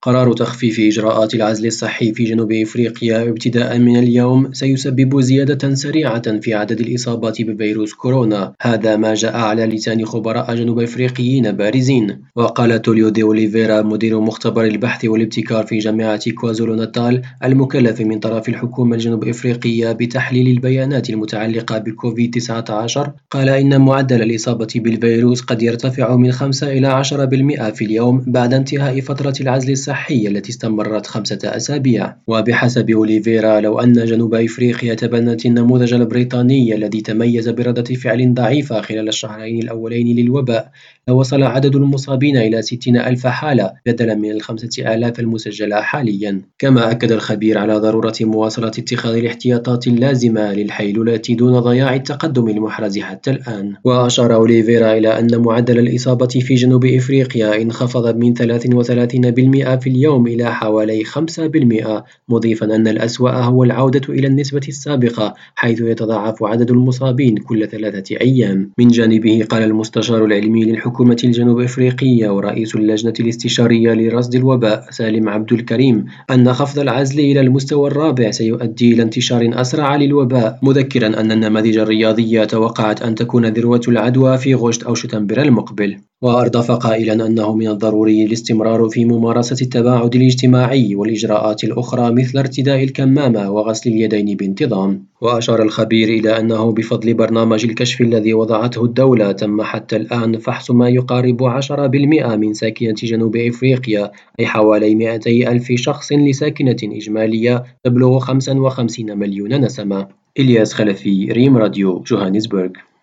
قرار تخفيف إجراءات العزل الصحي في جنوب إفريقيا ابتداء من اليوم سيسبب زيادة سريعة في عدد الإصابات بفيروس كورونا. هذا ما جاء على لسان خبراء جنوب إفريقيين بارزين. وقال توليو دي أوليفيرا مدير مختبر البحث والابتكار في جامعة كوازولو ناتال المكلف من طرف الحكومة الجنوب إفريقية بتحليل البيانات المتعلقة بكوفيد 19، قال إن معدل الإصابة بالفيروس قد يرتفع من 5 إلى 10% في اليوم بعد انتهاء فترة العزل الصحي التي استمرت 5 أسابيع. وبحسب أوليفيرا، لو أن جنوب إفريقيا تبنت النموذج البريطاني الذي تميز بردة فعل ضعيفة خلال الشهرين الأولين للوباء، لوصل عدد المصابين إلى 60,000 حالة بدلا من 5,000 المسجلة حاليا. كما أكد الخبير على ضرورة مواصلة اتخاذ الاحتياطات اللازمة للحيلولة دون ضياع التقدم المحرز حتى الآن. وأشار أوليفيرا إلى أن معدل الإصابة في جنوب إفريقيا انخفض من 33% في اليوم إلى حوالي 5%، مضيفا أن الأسوأ هو العودة إلى النسبة السابقة حيث يتضاعف عدد المصابين كل 3 أيام. من جانبه قال المستشار العلمي للحكومة الجنوب إفريقية ورئيس اللجنة الاستشارية لرصد الوباء سالم عبد الكريم أن خفض العزل إلى المستوى الرابع سيؤدي إلى انتشار أسرع للوباء، مذكرا أن النماذج الرياضية توقعت أن تكون ذروة العدوى في غشت أو شتنبر المقبل. وأضاف قائلا أنه من الضروري الاستمرار في ممارسة التباعد الاجتماعي والإجراءات الأخرى مثل ارتداء الكمامة وغسل اليدين بانتظام. وأشار الخبير إلى أنه بفضل برنامج الكشف الذي وضعته الدولة تم حتى الآن فحص ما يقارب 10% من ساكنة جنوب إفريقيا، أي حوالي 200,000 شخص لساكنة إجمالية تبلغ 55 مليون نسمة. إلياس خلفي، ريم راديو، جوهانسبرغ.